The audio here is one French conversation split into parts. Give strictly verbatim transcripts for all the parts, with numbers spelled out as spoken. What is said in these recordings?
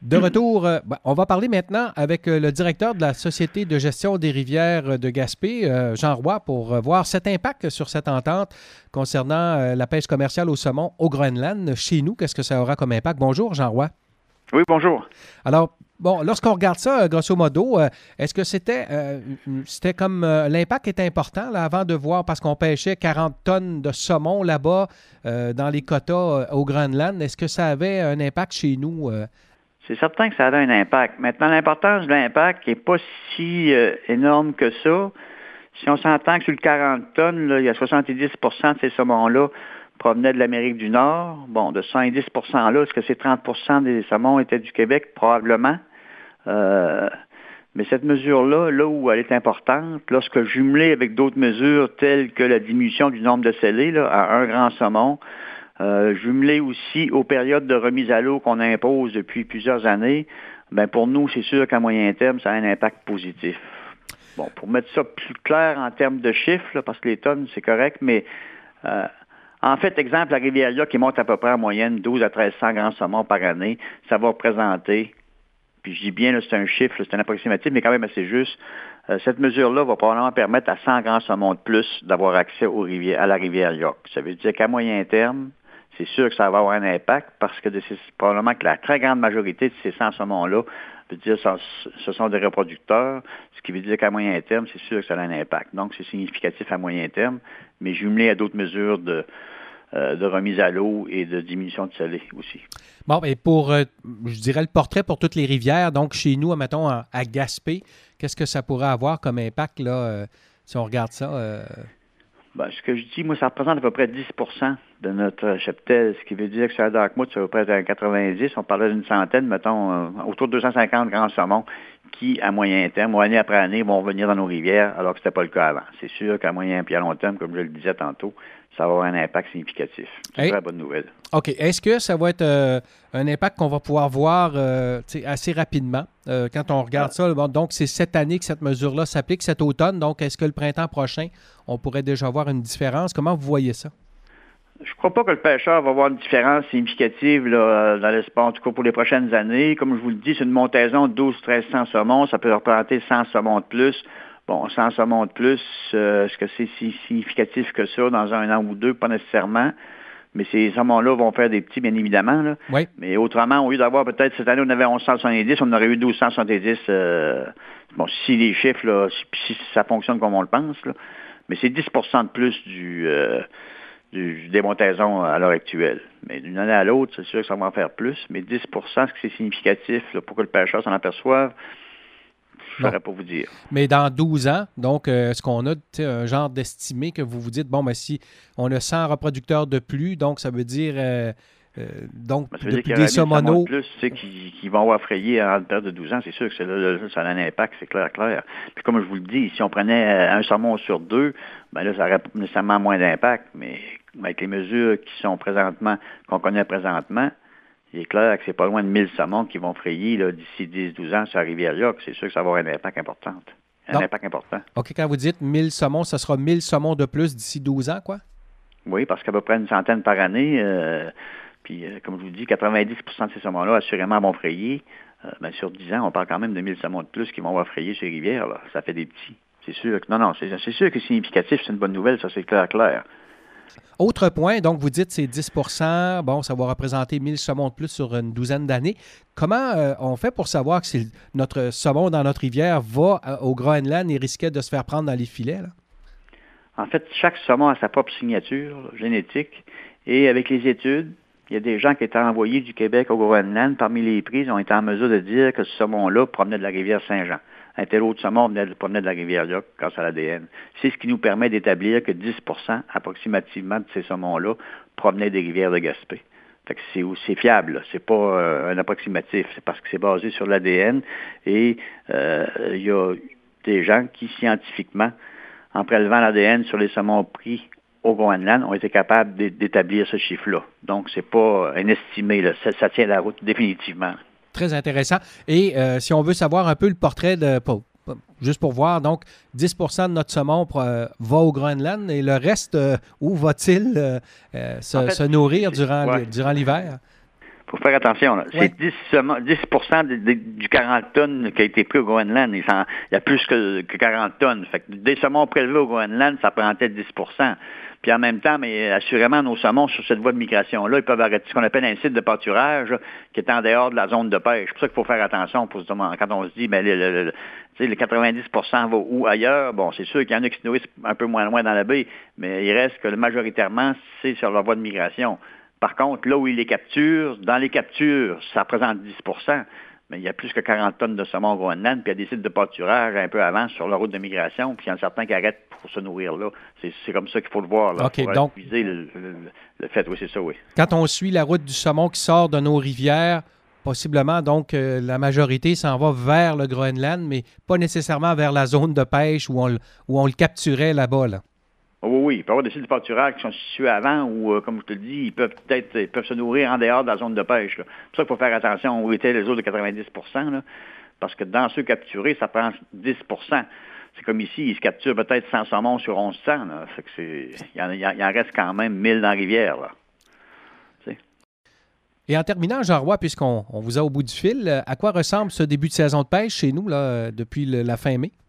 De retour, euh, ben, on va parler maintenant avec euh, le directeur de la Société de gestion des rivières de Gaspé, euh, Jean Roy, pour euh, voir cet impact sur cette entente concernant euh, la pêche commerciale au saumon au Groenland. Chez nous, qu'est-ce que ça aura comme impact? Bonjour, Jean Roy. Oui, bonjour. Alors, bon, lorsqu'on regarde ça, grosso modo, euh, est-ce que c'était euh, c'était comme euh, l'impact était important là, avant de voir, parce qu'on pêchait quarante tonnes de saumon là-bas euh, dans les quotas euh, au Groenland, est-ce que ça avait un impact chez nous? Euh, C'est certain que ça a un impact. Maintenant, l'importance de l'impact n'est pas si euh, énorme que ça. Si on s'entend que sur le quarante tonnes, là, il y a soixante-dix pour cent de ces saumons-là provenaient de l'Amérique du Nord. Bon, de soixante-dix pour cent là, est-ce que ces trente pour cent des saumons étaient du Québec? Probablement. Euh, mais cette mesure-là, là où elle est importante, lorsque jumelée avec d'autres mesures telles que la diminution du nombre de scellés là, à un grand saumon, Euh, jumelé aussi aux périodes de remise à l'eau qu'on impose depuis plusieurs années, ben pour nous, c'est sûr qu'à moyen terme, ça a un impact positif. Bon, pour mettre ça plus clair en termes de chiffres, là, parce que les tonnes, c'est correct, mais euh, en fait, exemple, la Riviera qui monte à peu près en moyenne douze à treize cents grands saumons par année, ça va représenter, puis je dis bien, là, c'est un chiffre, là, c'est un approximatif, mais quand même assez juste, euh, cette mesure-là va probablement permettre à cent grands saumons de plus d'avoir accès aux rivières, à la rivière York. Ça veut dire qu'à moyen terme, c'est sûr que ça va avoir un impact parce que de ces, probablement que la très grande majorité de ces cent saumons-là, veut dire, ce sont des reproducteurs, ce qui veut dire qu'à moyen terme, c'est sûr que ça a un impact. Donc, c'est significatif à moyen terme, mais jumelé à d'autres mesures de, euh, de remise à l'eau et de diminution de scellés aussi. Bon, et pour, euh, je dirais, le portrait pour toutes les rivières, donc chez nous, mettons, à, à Gaspé, qu'est-ce que ça pourrait avoir comme impact, là, euh, si on regarde ça? Euh... Ben, ce que je dis, moi, ça représente à peu près dix pour cent de notre cheptel, ce qui veut dire que sur la Dartmouth, c'est à peu près quatre-vingt-dix. On parlait d'une centaine, mettons, euh, autour de deux cent cinquante grands saumons qui, à moyen terme, ou année après année, vont venir dans nos rivières, alors que ce n'était pas le cas avant. C'est sûr qu'à moyen et à long terme, comme je le disais tantôt, ça va avoir un impact significatif. C'est une hey. très bonne nouvelle. OK. Est-ce que ça va être euh, un impact qu'on va pouvoir voir euh, assez rapidement euh, quand on regarde ah. ça? Bon, donc, c'est cette année que cette mesure-là s'applique, cet automne. Donc, est-ce que le printemps prochain, on pourrait déjà voir une différence? Comment vous voyez ça? Je ne crois pas que le pêcheur va avoir une différence significative là, dans l'espace, en tout cas pour les prochaines années. Comme je vous le dis, c'est une montaison de douze à treize cents saumons. Ça peut représenter cent saumons de plus. Bon, cent saumons de plus, euh, est-ce que c'est si significatif que ça dans un an ou deux? Pas nécessairement. Mais ces saumons-là vont faire des petits, bien évidemment. Là. Oui. Mais autrement, au lieu d'avoir peut-être cette année, on avait onze cent soixante-dix, on aurait eu douze cent soixante-dix. Euh, bon, si les chiffres, là, si, si ça fonctionne comme on le pense. Là. Mais c'est dix pour cent de plus du... Euh, Du, des montaisons à l'heure actuelle. Mais d'une année à l'autre, c'est sûr que ça va en faire plus, mais dix pour cent, est-ce que c'est significatif là, pour que le pêcheur s'en aperçoive? Je ne saurais pas vous dire. Mais dans douze ans, donc, euh, est-ce qu'on a un genre d'estimé que vous vous dites, bon, ben si on a cent reproducteurs de plus, donc ça veut dire... Euh, euh, donc, ben, ça veut depuis dire des saumoneaux... De plus, tu sais, qui, qui vont avoir frayé en une période de douze ans, c'est sûr que c'est là, là, ça a un impact, c'est clair, clair. Puis comme je vous le dis, si on prenait un saumon sur deux, ben là, ça aurait nécessairement moins d'impact, mais avec les mesures qui sont présentement, qu'on connaît présentement, il est clair que c'est pas loin de mille saumons qui vont frayer là, d'ici dix à douze ans sur la rivière York. C'est sûr que ça va avoir un impact important. Un Donc, impact important. OK, quand vous dites mille saumons, ça sera mille saumons de plus d'ici douze ans, quoi? Oui, parce qu'à peu près une centaine par année, euh, puis euh, comme je vous dis, quatre-vingt-dix pour cent de ces saumons-là, assurément, vont frayer. Euh, ben, sur dix ans, on parle quand même de mille saumons de plus qui vont avoir frayé sur les rivières. Là. Ça fait des petits. C'est sûr que non, non, c'est, c'est sûr que c'est significatif, c'est une bonne nouvelle, ça c'est clair, clair. Autre point, donc vous dites c'est dix pour cent, bon, ça va représenter mille saumons de plus sur une douzaine d'années. Comment euh, on fait pour savoir que c'est notre saumon dans notre rivière va euh, au Groenland et risquait de se faire prendre dans les filets? Là? En fait, chaque saumon a sa propre signature là, génétique et avec les études, il y a des gens qui étaient envoyés du Québec au Groenland, parmi les prises, ont été en mesure de dire que ce saumon-là provenait de la rivière Saint-Jean. Un tel autre saumon provenait de la rivière York grâce à l'A D N. C'est ce qui nous permet d'établir que dix pour cent approximativement de ces saumons-là provenaient des rivières de Gaspé. Fait que c'est, c'est fiable, là. C'est pas euh, un approximatif, c'est parce que c'est basé sur l'A D N et euh, il y a des gens qui, scientifiquement, en prélevant l'A D N sur les saumons pris au Groenland, ont été capables d'établir ce chiffre-là. Donc, c'est pas un estimé, là. Ça, ça tient la route définitivement. Très intéressant. Et euh, si on veut savoir un peu le portrait de... Pour, juste pour voir, donc, dix pour cent de notre saumon euh, va au Groenland et le reste, euh, où va-t-il euh, se, en fait, se nourrir durant, ouais. durant l'hiver? faut faire attention. Là. Ouais. C'est dix, seulement, dix pour cent de, de, du quarante tonnes qui a été pris au Groenland. Il, il y a plus que, que quarante tonnes. Fait que des saumons prélevés au Groenland, ça prend peut-être dix pour cent. Puis en même temps, mais assurément, nos saumons sur cette voie de migration-là, ils peuvent arrêter ce qu'on appelle un site de pâturage là, qui est en dehors de la zone de pêche. C'est pour ça qu'il faut faire attention pour, quand on se dit, ben, le, le, le, le quatre-vingt-dix pour cent va où ailleurs. Bon, c'est sûr qu'il y en a qui se nourrissent un peu moins loin dans la baie, mais il reste que majoritairement, c'est sur la voie de migration. Par contre, là où ils les capturent, dans les captures, ça représente dix pour cent. Mais il y a plus que quarante tonnes de saumon au Groenland, puis il y a des sites de pâturage un peu avant sur la route de migration, puis il y en a certains qui arrêtent pour se nourrir là. C'est, c'est comme ça qu'il faut le voir. Là, OK, pour donc, viser le, le, le fait, oui, c'est ça, oui. Quand on suit la route du saumon qui sort de nos rivières, possiblement, donc, euh, la majorité s'en va vers le Groenland, mais pas nécessairement vers la zone de pêche où on, où on le capturait là-bas, là. Oui, oui, il peut y avoir des sites de pâturage qui sont situés avant où, euh, comme je te le dis, ils peuvent peut-être ils peuvent se nourrir en dehors de la zone de pêche. Là. C'est pour ça qu'il faut faire attention où étaient les autres de quatre-vingt-dix pour cent, là, parce que dans ceux capturés, ça prend dix pour cent. C'est comme ici, ils se capturent peut-être cent saumons sur onze cents. Là. Fait que c'est, il, en, il en reste quand même mille dans la rivière. Là. T'sais. Et en terminant, Jean-Roy, puisqu'on on vous a au bout du fil, à quoi ressemble ce début de saison de pêche chez nous là, depuis le, la fin mai?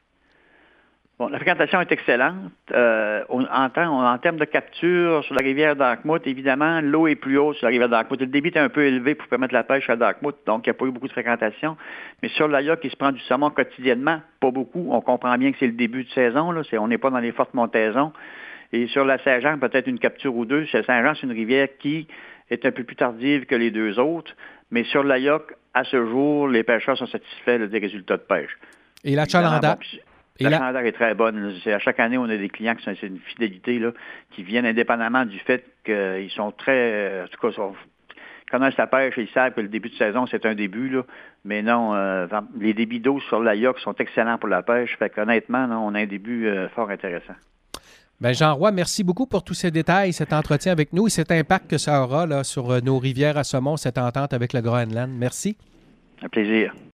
Bon, la fréquentation est excellente. Euh, on, en, temps, en termes de capture sur la rivière d'Arkmouth, évidemment, l'eau est plus haute sur la rivière d'Arkmouth. Le débit est un peu élevé pour permettre la pêche à Darkmouth, donc il n'y a pas eu beaucoup de fréquentation. Mais sur l'Ayoc, il se prend du saumon quotidiennement, pas beaucoup. On comprend bien que c'est le début de saison, là. C'est, on n'est pas dans les fortes montaisons. Et sur la Saint-Jean, peut-être une capture ou deux. La Saint-Jean, c'est une rivière qui est un peu plus tardive que les deux autres. Mais sur l'Ayoc, à ce jour, les pêcheurs sont satisfaits là, des résultats de pêche. Et la Chalandard? La Chalandard est très bonne. C'est, à chaque année, on a des clients qui sont c'est une fidélité là, qui viennent indépendamment du fait qu'ils sont très, en tout cas, sont, connaissent la pêche et ils savent que le début de saison, c'est un début. Là. Mais non, euh, les débits d'eau sur l'Ayoc sont excellents pour la pêche. Fait qu'honnêtement, non, on a un début euh, fort intéressant. Bien, Jean-Roy, merci beaucoup pour tous ces détails, cet entretien avec nous et cet impact que ça aura là, sur nos rivières à saumon, cette entente avec le Groenland. Merci. Un plaisir.